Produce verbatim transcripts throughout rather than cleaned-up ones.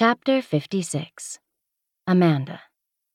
Chapter fifty-six. Amanda.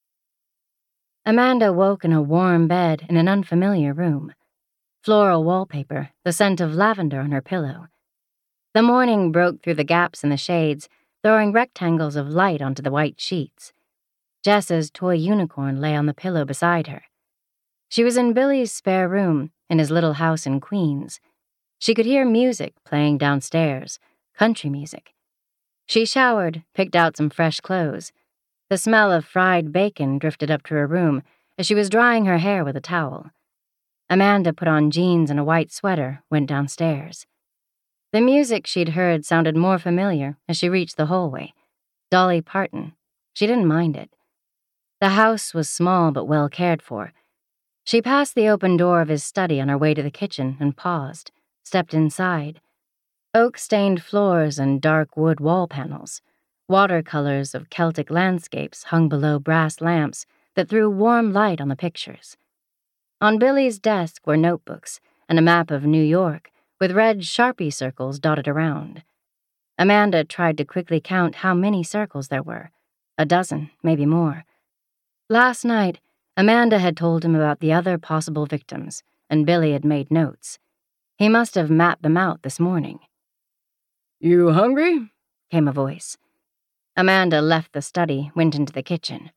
Amanda woke in a warm bed in an unfamiliar room. Floral wallpaper, the scent of lavender on her pillow. The morning broke through the gaps in the shades, throwing rectangles of light onto the white sheets. Jess's toy unicorn lay on the pillow beside her. She was in Billy's spare room in his little house in Queens. She could hear music playing downstairs, country music. She showered, picked out some fresh clothes. The smell of fried bacon drifted up to her room as she was drying her hair with a towel. Amanda put on jeans and a white sweater, went downstairs. The music she'd heard sounded more familiar as she reached the hallway. Dolly Parton. She didn't mind it. The house was small but well cared for. She passed the open door of his study on her way to the kitchen and paused, stepped inside. Oak-stained floors and dark wood wall panels. Watercolors of Celtic landscapes hung below brass lamps that threw warm light on the pictures. On Billy's desk were notebooks and a map of New York with red Sharpie circles dotted around. Amanda tried to quickly count how many circles there were. A dozen, maybe more. Last night, Amanda had told him about the other possible victims, and Billy had made notes. He must have mapped them out this morning. "You hungry?" came a voice. Amanda left the study, went into the kitchen.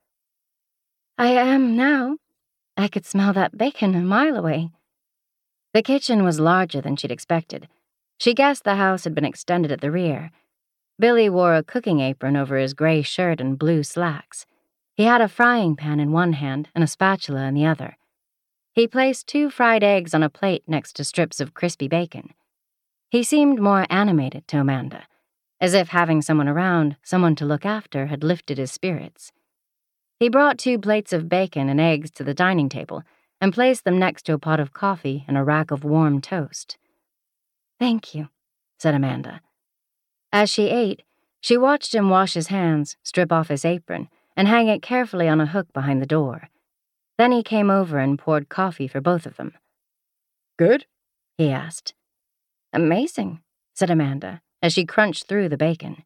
"I am now. I could smell that bacon a mile away." The kitchen was larger than she'd expected. She guessed the house had been extended at the rear. Billy wore a cooking apron over his gray shirt and blue slacks. He had a frying pan in one hand and a spatula in the other. He placed two fried eggs on a plate next to strips of crispy bacon. He seemed more animated to Amanda, as if having someone around, someone to look after, had lifted his spirits. He brought two plates of bacon and eggs to the dining table and placed them next to a pot of coffee and a rack of warm toast. "Thank you," said Amanda. As she ate, she watched him wash his hands, strip off his apron, and hang it carefully on a hook behind the door. Then he came over and poured coffee for both of them. "Good?" he asked. "Amazing," said Amanda, as she crunched through the bacon.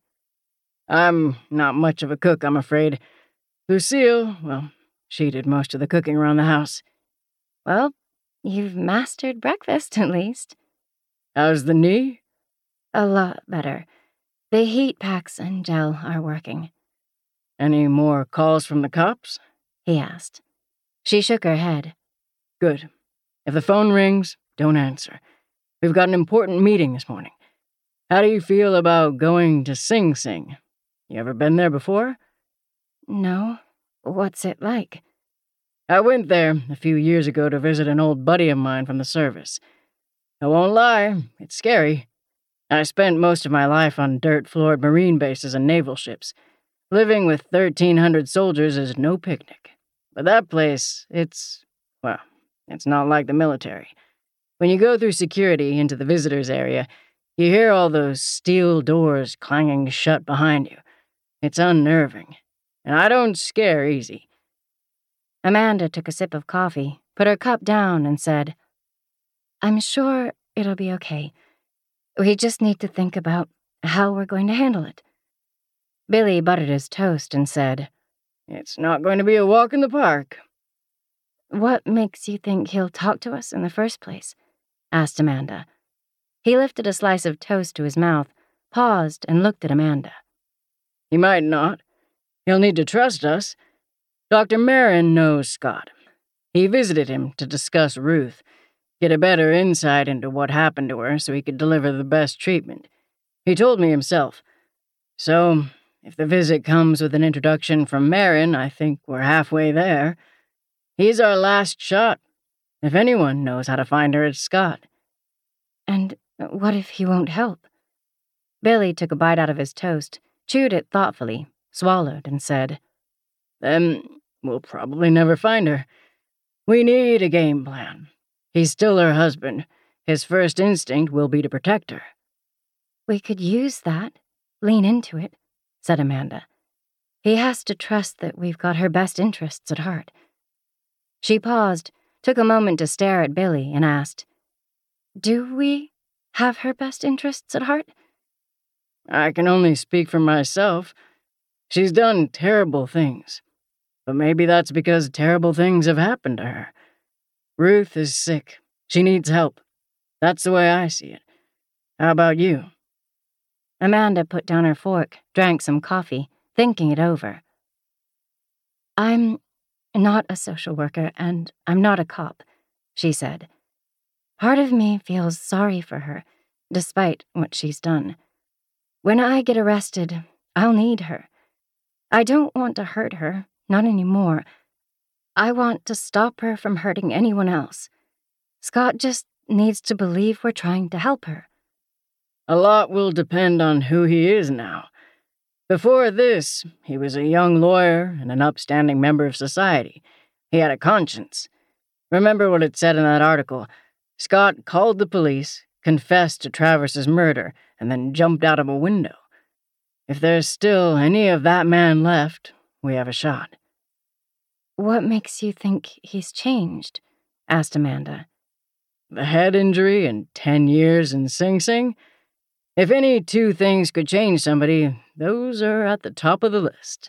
"I'm not much of a cook, I'm afraid. Lucille, well, she did most of the cooking around the house." "Well, you've mastered breakfast, at least." "How's the knee?" "A lot better. The heat packs and gel are working." "Any more calls from the cops?" he asked. She shook her head. "Good. If the phone rings, don't answer. We've got an important meeting this morning. How do you feel about going to Sing Sing? You ever been there before?" "No. What's it like?" "I went there a few years ago to visit an old buddy of mine from the service. I won't lie, it's scary. I spent most of my life on dirt-floored marine bases and naval ships. Living with thirteen hundred soldiers is no picnic. But that place, it's, well, it's not like the military. When you go through security into the visitors area, you hear all those steel doors clanging shut behind you. It's unnerving. And I don't scare easy." Amanda took a sip of coffee, put her cup down, and said, "I'm sure it'll be okay. We just need to think about how we're going to handle it." Billy buttered his toast and said, "It's not going to be a walk in the park." "What makes you think he'll talk to us in the first place?" asked Amanda. He lifted a slice of toast to his mouth, paused, and looked at Amanda. "He might not. He'll need to trust us. Doctor Marin knows Scott. He visited him to discuss Ruth, get a better insight into what happened to her so he could deliver the best treatment. He told me himself. So, if the visit comes with an introduction from Marin, I think we're halfway there. He's our last shot. If anyone knows how to find her, it's Scott." "And what if he won't help?" Billy took a bite out of his toast, chewed it thoughtfully, swallowed, and said, "Then we'll probably never find her. We need a game plan. He's still her husband. His first instinct will be to protect her." "We could use that, lean into it," said Amanda. "He has to trust that we've got her best interests at heart." She paused, took a moment to stare at Billy, and asked, "Do we have her best interests at heart?" "I can only speak for myself. She's done terrible things, but maybe that's because terrible things have happened to her. Ruth is sick. She needs help. That's the way I see it. How about you?" Amanda put down her fork, drank some coffee, thinking it over. "I'm not a social worker, and I'm not a cop," she said. "Part of me feels sorry for her, despite what she's done. When I get arrested, I'll need her. I don't want to hurt her, not anymore. I want to stop her from hurting anyone else. Scott just needs to believe we're trying to help her." "A lot will depend on who he is now. Before this, he was a young lawyer and an upstanding member of society. He had a conscience. Remember what it said in that article. Scott called the police, confessed to Travers's murder, and then jumped out of a window. If there's still any of that man left, we have a shot." "What makes you think he's changed?" asked Amanda. "The head injury and ten years in Sing Sing? If any two things could change somebody, those are at the top of the list."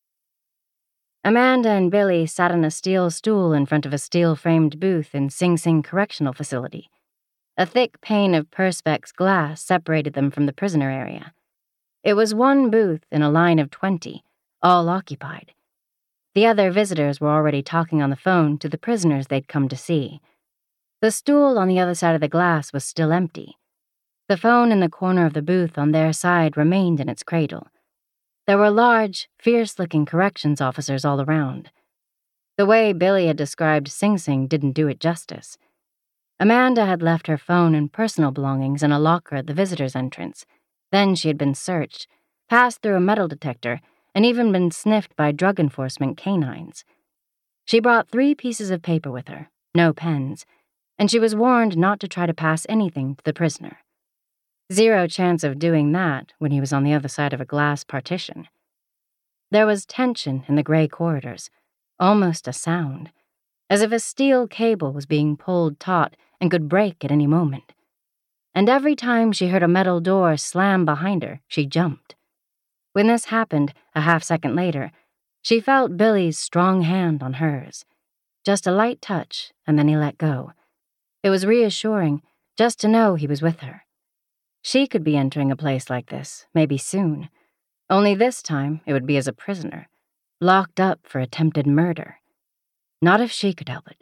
Amanda and Billy sat on a steel stool in front of a steel-framed booth in Sing Sing Correctional Facility. A thick pane of Perspex glass separated them from the prisoner area. It was one booth in a line of twenty, all occupied. The other visitors were already talking on the phone to the prisoners they'd come to see. The stool on the other side of the glass was still empty. The phone in the corner of the booth on their side remained in its cradle. There were large, fierce-looking corrections officers all around. The way Billy had described Sing Sing didn't do it justice. Amanda had left her phone and personal belongings in a locker at the visitor's entrance. Then she had been searched, passed through a metal detector, and even been sniffed by drug enforcement canines. She brought three pieces of paper with her, no pens, and she was warned not to try to pass anything to the prisoner. Zero chance of doing that when he was on the other side of a glass partition. There was tension in the gray corridors, almost a sound, as if a steel cable was being pulled taut and could break at any moment. And every time she heard a metal door slam behind her, she jumped. When this happened, a half second later, she felt Billy's strong hand on hers. Just a light touch, and then he let go. It was reassuring just to know he was with her. She could be entering a place like this, maybe soon. Only this time it would be as a prisoner, locked up for attempted murder. Not if she could help it.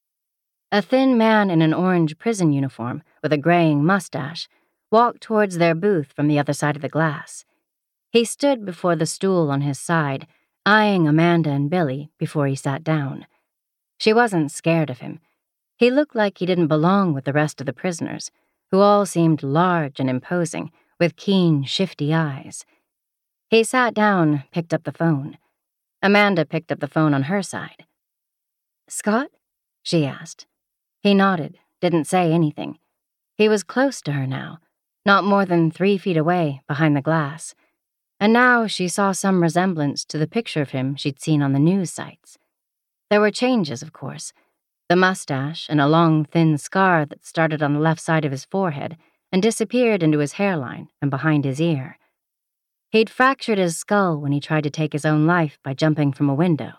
A thin man in an orange prison uniform with a graying mustache walked towards their booth from the other side of the glass. He stood before the stool on his side, eyeing Amanda and Billy before he sat down. She wasn't scared of him. He looked like he didn't belong with the rest of the prisoners, who all seemed large and imposing, with keen, shifty eyes. He sat down, picked up the phone. Amanda picked up the phone on her side. "Scott?" she asked. He nodded, didn't say anything. He was close to her now, not more than three feet away, behind the glass. And now she saw some resemblance to the picture of him she'd seen on the news sites. There were changes, of course. The mustache and a long, thin scar that started on the left side of his forehead and disappeared into his hairline and behind his ear. He'd fractured his skull when he tried to take his own life by jumping from a window.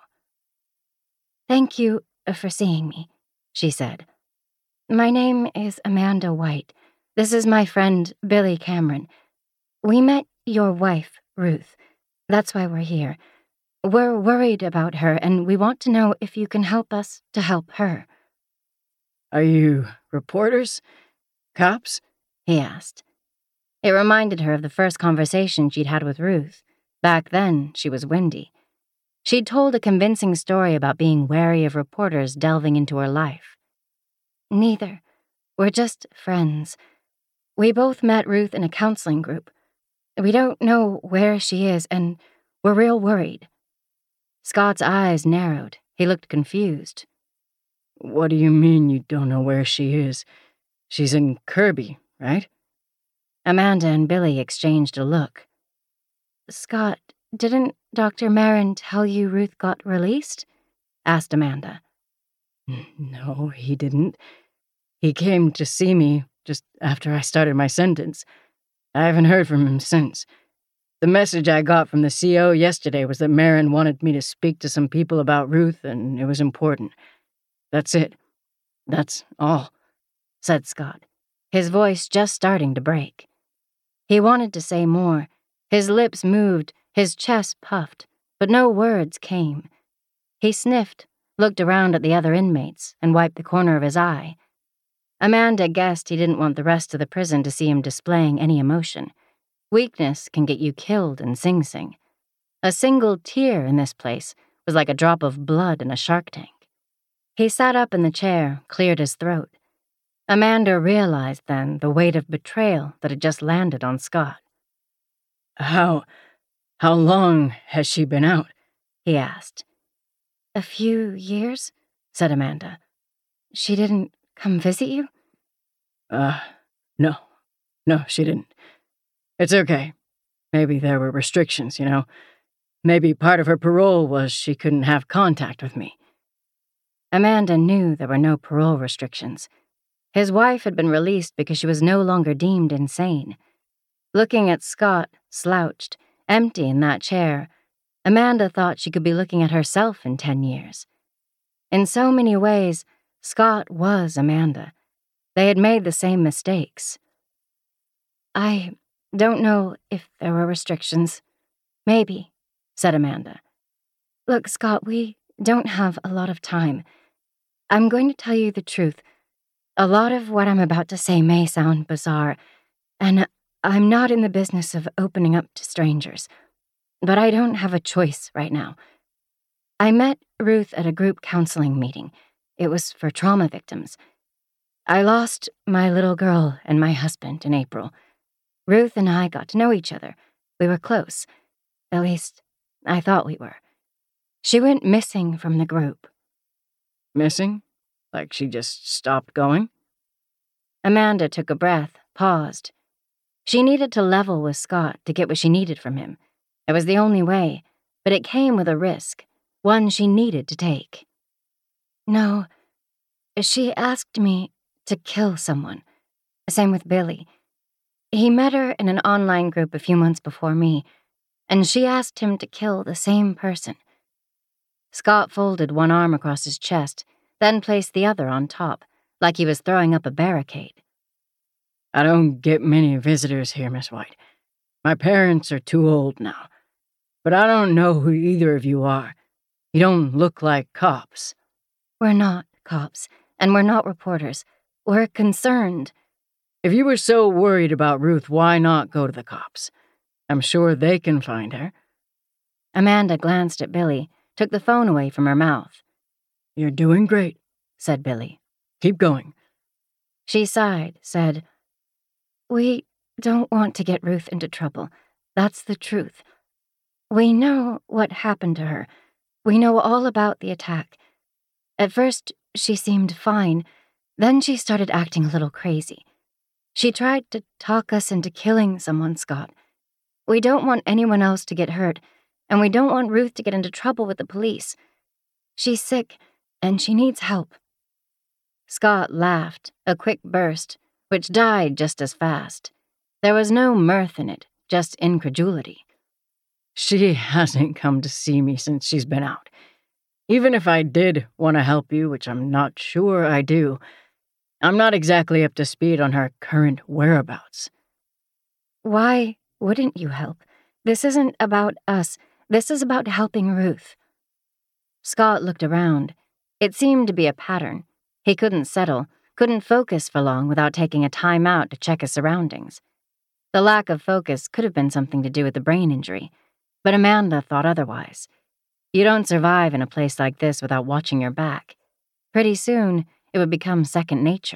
"Thank you for seeing me," she said. "My name is Amanda White. This is my friend, Billy Cameron. We met your wife, Ruth. That's why we're here. We're worried about her, and we want to know if you can help us to help her." "Are you reporters? Cops?" he asked. It reminded her of the first conversation she'd had with Ruth. Back then, she was windy. She'd told a convincing story about being wary of reporters delving into her life. "Neither. We're just friends. We both met Ruth in a counseling group. We don't know where she is, and we're real worried." Scott's eyes narrowed. He looked confused. "What do you mean you don't know where she is? She's in Kirby, right?" Amanda and Billy exchanged a look. "Scott, didn't Doctor Marin tell you Ruth got released?" asked Amanda. "No, he didn't. He came to see me just after I started my sentence. I haven't heard from him since. The message I got from the C O yesterday was that Marin wanted me to speak to some people about Ruth, and it was important. That's it. That's all," said Scott, his voice just starting to break. He wanted to say more. His lips moved, his chest puffed, but no words came. He sniffed, looked around at the other inmates, and wiped the corner of his eye. Amanda guessed he didn't want the rest of the prison to see him displaying any emotion. Weakness can get you killed in Sing Sing. A single tear in this place was like a drop of blood in a shark tank. He sat up in the chair, cleared his throat. Amanda realized then the weight of betrayal that had just landed on Scott. How, how long has she been out? He asked. A few years, said Amanda. She didn't come visit you? Uh, no. No, she didn't. It's okay. Maybe there were restrictions, you know. Maybe part of her parole was she couldn't have contact with me. Amanda knew there were no parole restrictions. His wife had been released because she was no longer deemed insane. Looking at Scott, slouched, empty in that chair, Amanda thought she could be looking at herself in ten years. In so many ways, Scott was Amanda. They had made the same mistakes. I don't know if there were restrictions. Maybe, said Amanda. Look, Scott, we don't have a lot of time. I'm going to tell you the truth. A lot of what I'm about to say may sound bizarre, and I'm not in the business of opening up to strangers, but I don't have a choice right now. I met Ruth at a group counseling meeting. It was for trauma victims. I lost my little girl and my husband in April. Ruth and I got to know each other. We were close. At least, I thought we were. She went missing from the group. Missing? Like she just stopped going? Amanda took a breath, paused. She needed to level with Scott to get what she needed from him. It was the only way, but it came with a risk, one she needed to take. No, she asked me to kill someone. Same with Billy. He met her in an online group a few months before me, and she asked him to kill the same person. Scott folded one arm across his chest, then placed the other on top, like he was throwing up a barricade. I don't get many visitors here, Miss White. My parents are too old now. But I don't know who either of you are. You don't look like cops. We're not cops, and we're not reporters. We're concerned. If you were so worried about Ruth, why not go to the cops? I'm sure they can find her. Amanda glanced at Billy, took the phone away from her mouth. You're doing great, said Billy. Keep going. She sighed, said, We don't want to get Ruth into trouble. That's the truth. We know what happened to her. We know all about the attack. At first, she seemed fine. Then she started acting a little crazy. She tried to talk us into killing someone, Scott. We don't want anyone else to get hurt, and we don't want Ruth to get into trouble with the police. She's sick, and she needs help. Scott laughed, a quick burst, which died just as fast. There was no mirth in it, just incredulity. She hasn't come to see me since she's been out. Even if I did want to help you, which I'm not sure I do, I'm not exactly up to speed on her current whereabouts. Why wouldn't you help? This isn't about us. This is about helping Ruth. Scott looked around. It seemed to be a pattern. He couldn't settle, couldn't focus for long without taking a time out to check his surroundings. The lack of focus could have been something to do with the brain injury, but Amanda thought otherwise. You don't survive in a place like this without watching your back. Pretty soon, it would become second nature.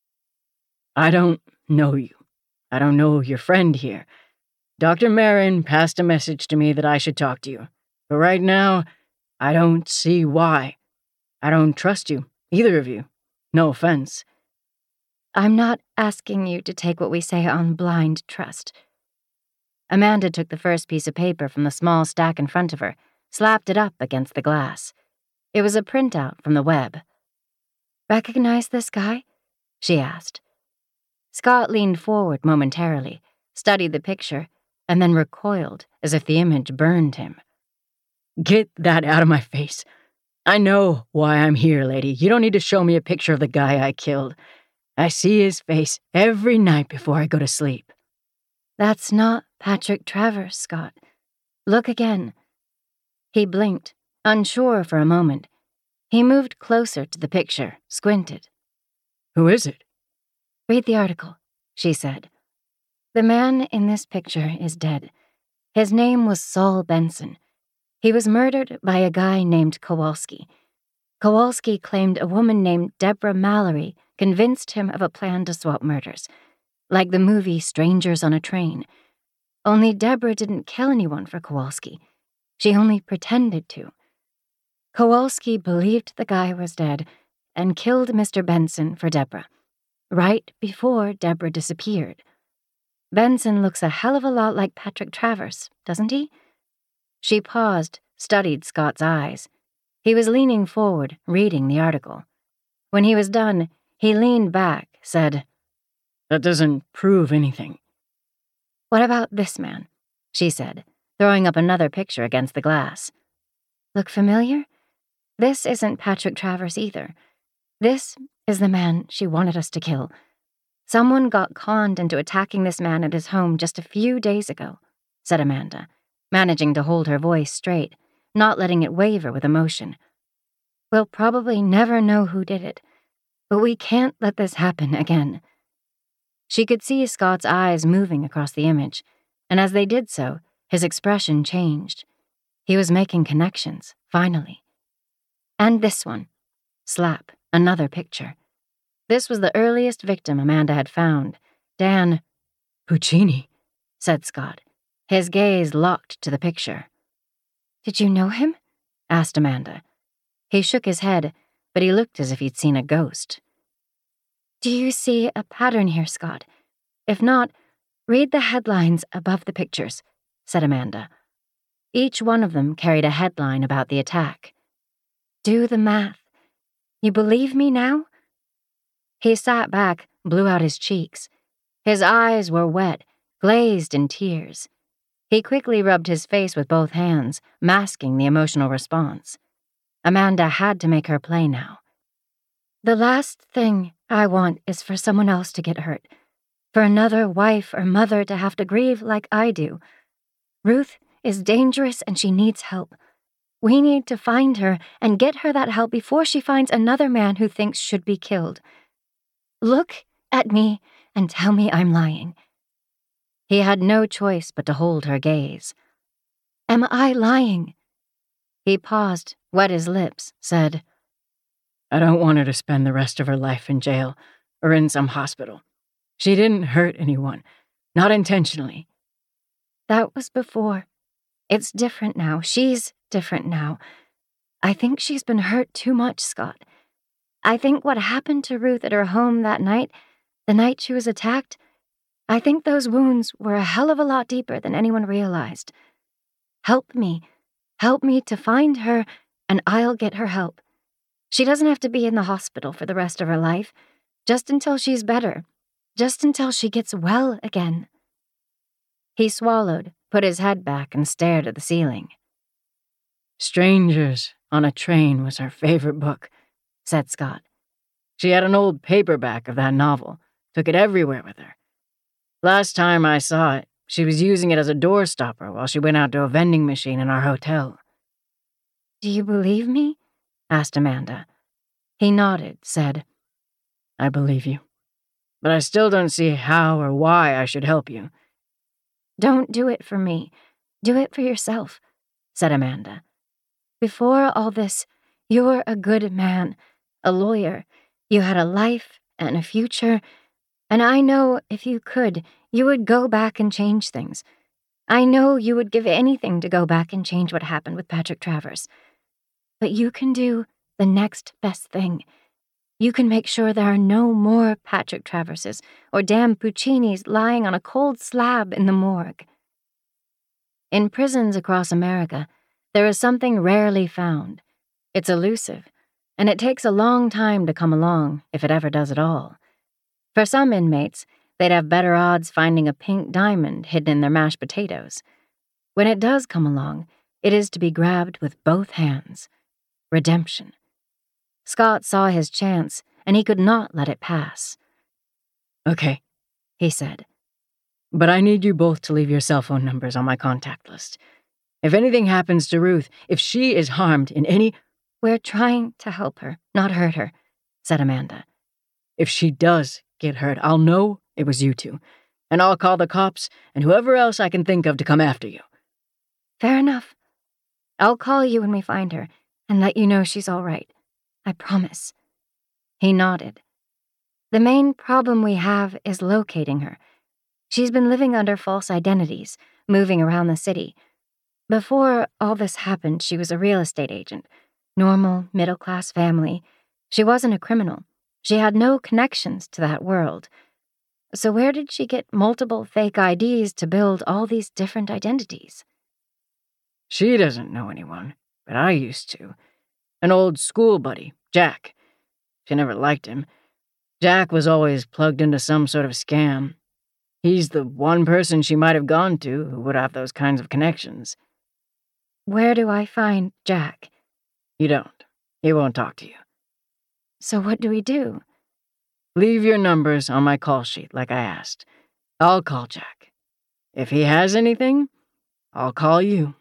I don't know you. I don't know your friend here. Doctor Marin passed a message to me that I should talk to you. But right now, I don't see why. I don't trust you, either of you. No offense. I'm not asking you to take what we say on blind trust. Amanda took the first piece of paper from the small stack in front of her, slapped it up against the glass. It was a printout from the web. Recognize this guy? She asked. Scott leaned forward momentarily, studied the picture, and then recoiled as if the image burned him. Get that out of my face. I know why I'm here, lady. You don't need to show me a picture of the guy I killed. I see his face every night before I go to sleep. That's not Patrick Travers, Scott. Look again. He blinked, unsure for a moment. He moved closer to the picture, squinted. Who is it? Read the article, she said. The man in this picture is dead. His name was Saul Benson. He was murdered by a guy named Kowalski. Kowalski claimed a woman named Deborah Mallory convinced him of a plan to swap murders, like the movie Strangers on a Train. Only Deborah didn't kill anyone for Kowalski. She only pretended to. Kowalski believed the guy was dead and killed Mister Benson for Deborah, right before Deborah disappeared. Benson looks a hell of a lot like Patrick Travers, doesn't he? She paused, studied Scott's eyes. He was leaning forward, reading the article. When he was done, he leaned back, said, That doesn't prove anything. What about this man? She said, throwing up another picture against the glass. Look familiar? This isn't Patrick Travers either. This is the man she wanted us to kill. Someone got conned into attacking this man at his home just a few days ago, said Amanda, managing to hold her voice straight, not letting it waver with emotion. We'll probably never know who did it, but we can't let this happen again. She could see Scott's eyes moving across the image, and as they did so, his expression changed. He was making connections, finally. And this one. Slap, another picture. This was the earliest victim Amanda had found, Dan Puccini, said Scott, his gaze locked to the picture. Did you know him? Asked Amanda. He shook his head, but he looked as if he'd seen a ghost. Do you see a pattern here, Scott? If not, read the headlines above the pictures, said Amanda. Each one of them carried a headline about the attack. Do the math. You believe me now? He sat back, blew out his cheeks. His eyes were wet, glazed in tears. He quickly rubbed his face with both hands, masking the emotional response. Amanda had to make her play now. The last thing I want is for someone else to get hurt, for another wife or mother to have to grieve like I do. Ruth is dangerous and she needs help. We need to find her and get her that help before she finds another man who thinks should be killed. Look at me and tell me I'm lying. He had no choice but to hold her gaze. Am I lying? He paused, wet his lips, said, I don't want her to spend the rest of her life in jail or in some hospital. She didn't hurt anyone, not intentionally. That was before. It's different now. She's different now. I think she's been hurt too much, Scott. I think what happened to Ruth at her home that night, the night she was attacked, I think those wounds were a hell of a lot deeper than anyone realized. Help me. Help me to find her, and I'll get her help. She doesn't have to be in the hospital for the rest of her life, just until she's better, just until she gets well again. He swallowed, put his head back, and stared at the ceiling. Strangers on a Train was her favorite book, said Scott. She had an old paperback of that novel, took it everywhere with her. Last time I saw it, she was using it as a door stopper while she went out to a vending machine in our hotel. Do you believe me? Asked Amanda. He nodded, said, I believe you, but I still don't see how or why I should help you. Don't do it for me. Do it for yourself, said Amanda. Before all this, you were a good man, a lawyer. You had a life and a future, and I know if you could, you would go back and change things. I know you would give anything to go back and change what happened with Patrick Travers. But you can do the next best thing. You can make sure there are no more Patrick Traverses or damn Puccinis lying on a cold slab in the morgue. In prisons across America, there is something rarely found. It's elusive, and it takes a long time to come along, if it ever does at all. For some inmates, they'd have better odds finding a pink diamond hidden in their mashed potatoes. When it does come along, it is to be grabbed with both hands. Redemption. Scott saw his chance, and he could not let it pass. Okay, he said. But I need you both to leave your cell phone numbers on my contact list. If anything happens to Ruth, if she is harmed in any— We're trying to help her, not hurt her, said Amanda. If she does get hurt, I'll know it was you two, and I'll call the cops and whoever else I can think of to come after you. Fair enough. I'll call you when we find her and let you know she's all right. I promise. He nodded. The main problem we have is locating her. She's been living under false identities, moving around the city. Before all this happened, she was a real estate agent. Normal, middle-class family. She wasn't a criminal. She had no connections to that world. So where did she get multiple fake I Ds to build all these different identities? She doesn't know anyone, but I used to. An old school buddy, Jack. She never liked him. Jack was always plugged into some sort of scam. He's the one person she might have gone to who would have those kinds of connections. Where do I find Jack? You don't. He won't talk to you. So what do we do? Leave your numbers on my call sheet like I asked. I'll call Jack. If he has anything, I'll call you.